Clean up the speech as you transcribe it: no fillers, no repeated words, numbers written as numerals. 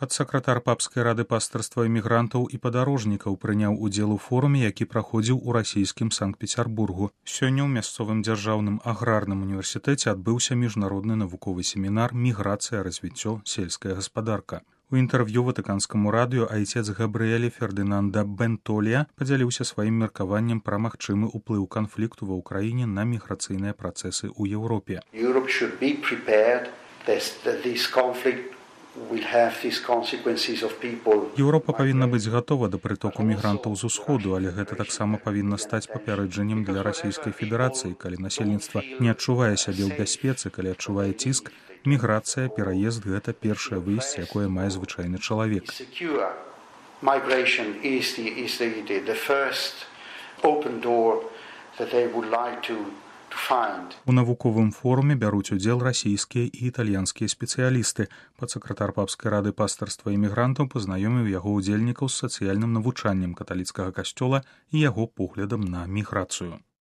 Падсакратар папскай рады пастырства імігрантаў і падарожнікаў прыняў удзел у форуме, які праходзіў у расійскім Санкт-Пецярбургу. Сёння ў мясцовым дзяржаўным аграрным універсітэце адбыўся міжнародны навуковы семінар «Міграцыя, развіццё, сельская гаспадарка». У інтэрв'ю ватыканскаму радыё айцец Габрыэле Фердынанда Бентолія падзяліўся сваім меркаваннем пра магчымы ўплыў канфлікту ва ўкраіне на міграцыйныя працэсы ў Еўропе. Еўропа павінна быць гатова да прытоку мігрантаў з усходу, але гэта таксама павінна стаць папярэджаннем для расійскай федэрацыі, калі насельніцтва не адчувае сябе ў бяспецы, калі адчувае ціск. Міграцыя, пераезд – гэта першае выйсце, якое мае звычайны чалавек. У навуковым форуме бяруць удзел расійскія і італьянскія спецыялісты. Падсакратар папскай рады пастырства імігрантаў пазнаёміў яго ўдзельнікаў з сацыяльным навучаннем каталіцкага касцёла і яго поглядам на міграцыю.